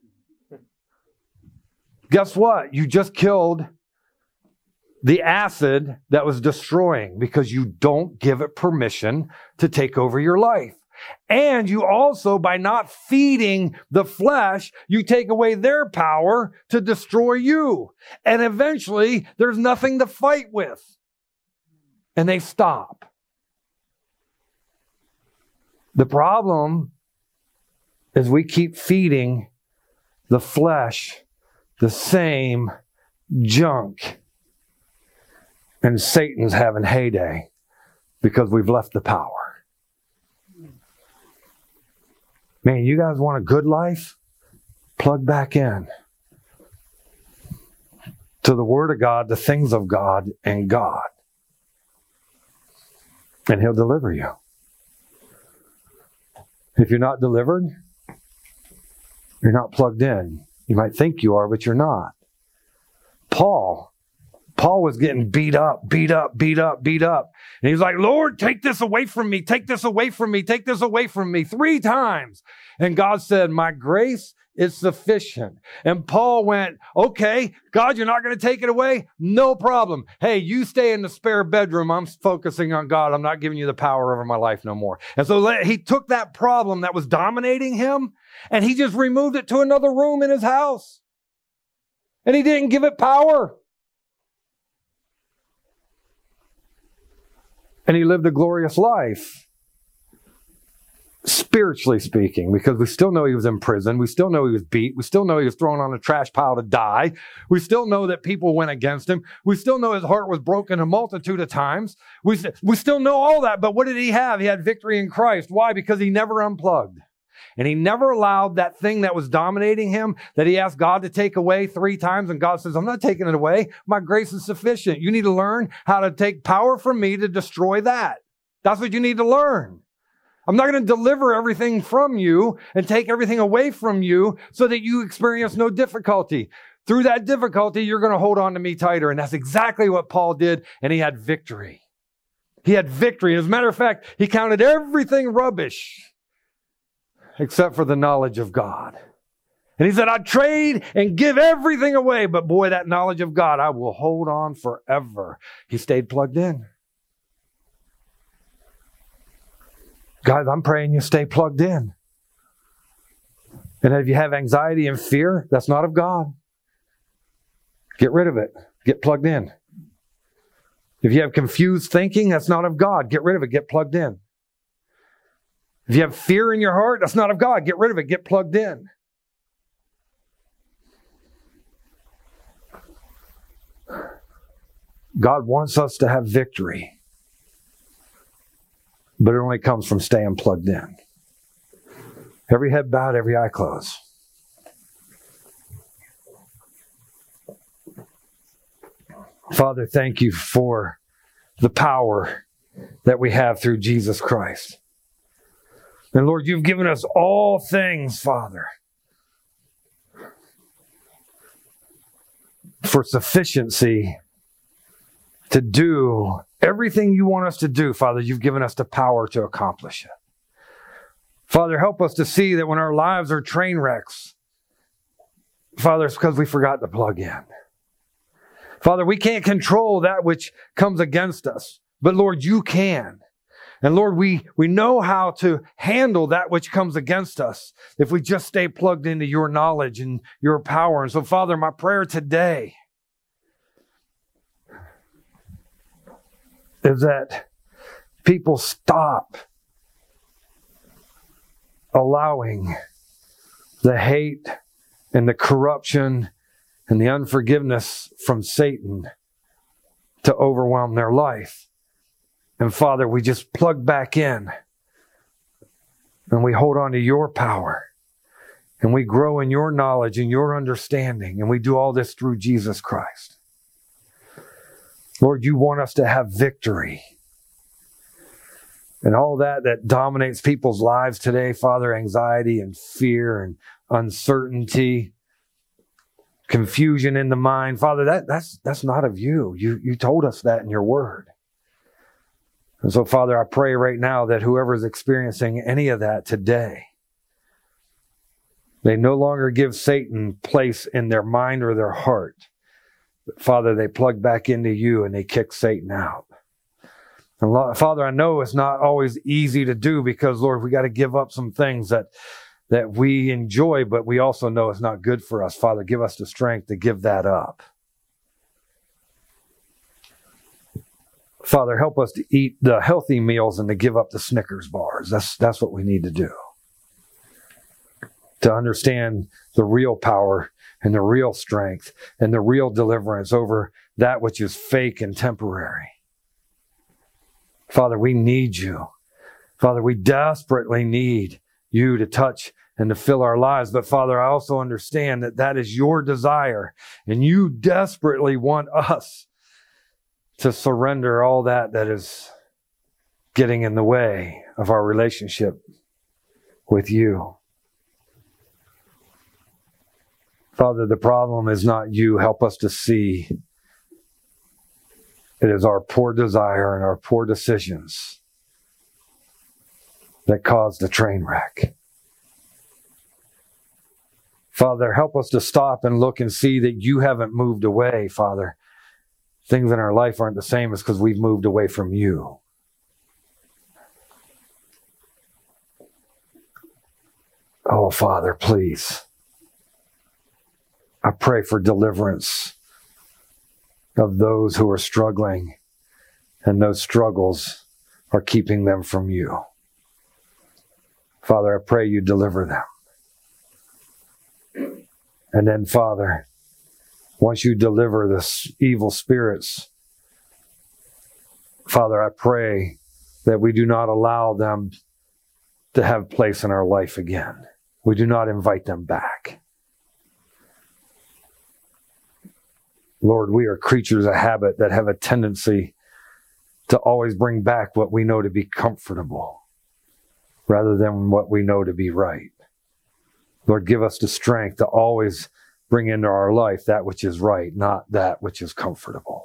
[SPEAKER 1] Guess what? You just killed the acid that was destroying because you don't give it permission to take over your life. And you also, by not feeding the flesh, you take away their power to destroy you. And eventually, there's nothing to fight with. And they stop. The problem is we keep feeding the flesh the same junk. And Satan's having heyday because we've left the power. Man, you guys want a good life? Plug back in to the Word of God, the things of God, and God. And He'll deliver you. If you're not delivered, you're not plugged in. You might think you are, but you're not. Paul was getting beat up. And he's like, Lord, take this away from me. Take this away from me. Take this away from me 3 times. And God said, my grace is sufficient. And Paul went, okay, God, you're not going to take it away? No problem. Hey, you stay in the spare bedroom. I'm focusing on God. I'm not giving you the power over my life no more. And so he took that problem that was dominating him and he just removed it to another room in his house. And he didn't give it power. And he lived a glorious life, spiritually speaking, because we still know he was in prison. We still know he was beat. We still know he was thrown on a trash pile to die. We still know that people went against him. We still know his heart was broken a multitude of times. We still know all that. But what did he have? He had victory in Christ. Why? Because he never unplugged. And he never allowed that thing that was dominating him, that he asked God to take away 3 times. And God says, I'm not taking it away. My grace is sufficient. You need to learn how to take power from me to destroy that. That's what you need to learn. I'm not going to deliver everything from you and take everything away from you so that you experience no difficulty. Through that difficulty, you're going to hold on to me tighter. And that's exactly what Paul did. And he had victory. He had victory. As a matter of fact, he counted everything rubbish except for the knowledge of God. And he said, I'd trade and give everything away, but boy, that knowledge of God, I will hold on forever. He stayed plugged in. Guys, I'm praying you stay plugged in. And if you have anxiety and fear, that's not of God. Get rid of it. Get plugged in. If you have confused thinking, that's not of God. Get rid of it. Get plugged in. If you have fear in your heart, that's not of God. Get rid of it. Get plugged in. God wants us to have victory, but it only comes from staying plugged in. Every head bowed, every eye closed. Father, thank you for the power that we have through Jesus Christ. And Lord, you've given us all things, Father, for sufficiency to do everything you want us to do, Father. You've given us the power to accomplish it. Father, help us to see that when our lives are train wrecks, Father, it's because we forgot to plug in. Father, we can't control that which comes against us, but Lord, you can. And Lord, we know how to handle that which comes against us if we just stay plugged into your knowledge and your power. And so, Father, my prayer today is that people stop allowing the hate and the corruption and the unforgiveness from Satan to overwhelm their life. And Father, we just plug back in and we hold on to your power and we grow in your knowledge and your understanding. And we do all this through Jesus Christ. Lord, you want us to have victory. And all that dominates people's lives today, Father, anxiety and fear and uncertainty, confusion in the mind. Father, that's not of you. You told us that in your word. And so, Father, I pray right now that whoever is experiencing any of that today, they no longer give Satan place in their mind or their heart. But Father, they plug back into you and they kick Satan out. And Father, I know it's not always easy to do because, Lord, we got to give up some things that we enjoy, but we also know it's not good for us. Father, give us the strength to give that up. Father, help us to eat the healthy meals and to give up the Snickers bars. That's what we need to do. To understand the real power and the real strength and the real deliverance over that which is fake and temporary. Father, we need you. Father, we desperately need you to touch and to fill our lives. But Father, I also understand that that is your desire, and you desperately want us to surrender all that is getting in the way of our relationship with you. Father, the problem is not you. Help us to see it is our poor desire and our poor decisions that caused the train wreck. Father, help us to stop and look and see that you haven't moved away, Father. Things in our life aren't the same as because we've moved away from you. Oh, Father, please. I pray for deliverance of those who are struggling, and those struggles are keeping them from you. Father, I pray you deliver them. And then, Father, once you deliver the evil spirits, Father, I pray that we do not allow them to have place in our life again. We do not invite them back. Lord, we are creatures of habit that have a tendency to always bring back what we know to be comfortable rather than what we know to be right. Lord, give us the strength to always bring into our life that which is right, not that which is comfortable.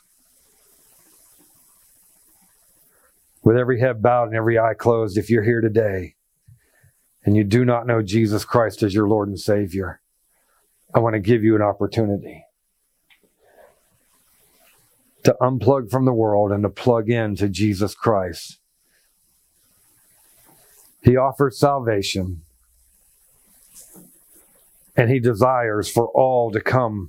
[SPEAKER 1] With every head bowed and every eye closed, if you're here today and you do not know Jesus Christ as your Lord and Savior, I want to give you an opportunity to unplug from the world and to plug into Jesus Christ. He offers salvation, and he desires for all to come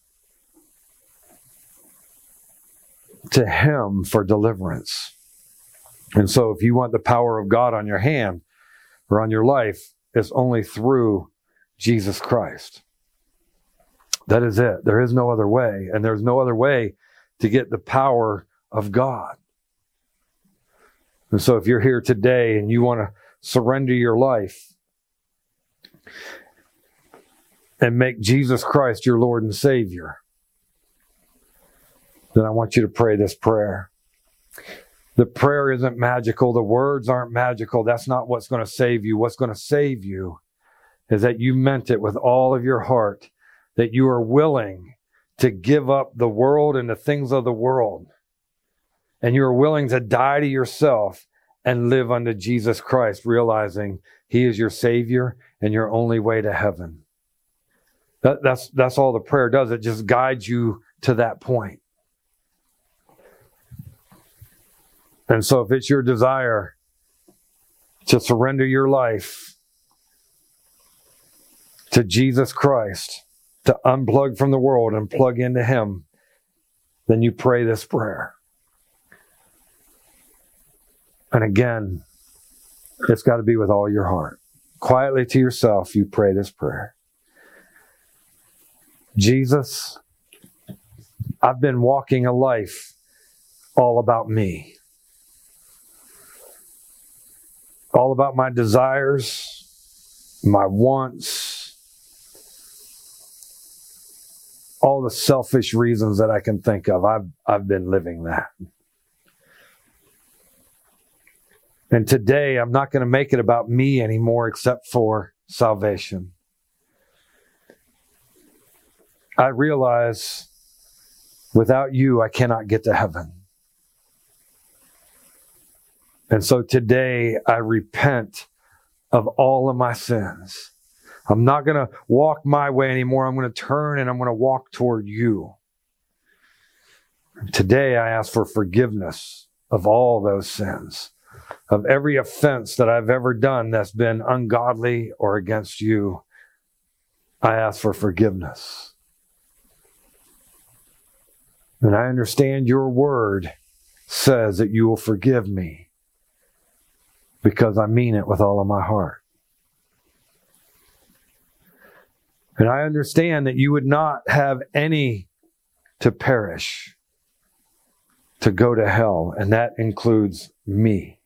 [SPEAKER 1] to him for deliverance. And so if you want the power of God on your hand or on your life, it's only through Jesus Christ. That is it. There is no other way, and there's no other way to get the power of God. And so if you're here today and you want to surrender your life and make Jesus Christ your Lord and Savior, then I want you to pray this prayer. The prayer isn't magical. The words aren't magical. That's not what's going to save you. What's going to save you is that you meant it with all of your heart, that you are willing to give up the world and the things of the world, and you're willing to die to yourself and live unto Jesus Christ, realizing he is your Savior and your only way to heaven. That's all the prayer does. It just guides you to that point. And so if it's your desire to surrender your life to Jesus Christ, to unplug from the world and plug into him, then you pray this prayer. And again, it's got to be with all your heart. Quietly to yourself, you pray this prayer. Jesus, I've been walking a life all about me. All about my desires, my wants, all the selfish reasons that I can think of. I've been living that. And today, I'm not going to make it about me anymore except for salvation. I realize without you, I cannot get to heaven. And so today, I repent of all of my sins. I'm not going to walk my way anymore. I'm going to turn and I'm going to walk toward you. Today, I ask for forgiveness of all those sins, of every offense that I've ever done that's been ungodly or against you. I ask for forgiveness. And I understand your word says that you will forgive me because I mean it with all of my heart. And I understand that you would not have any to perish, to go to hell, and that includes me.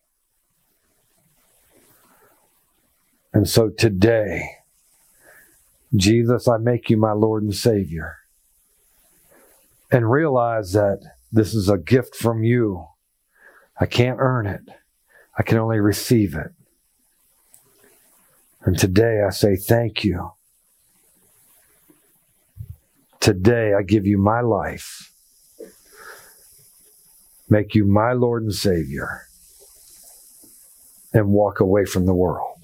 [SPEAKER 1] And so today, Jesus, I make you my Lord and Savior. And realize that this is a gift from you. I can't earn it. I can only receive it. And today I say thank you. Today I give you my life. Make you my Lord and Savior. And walk away from the world.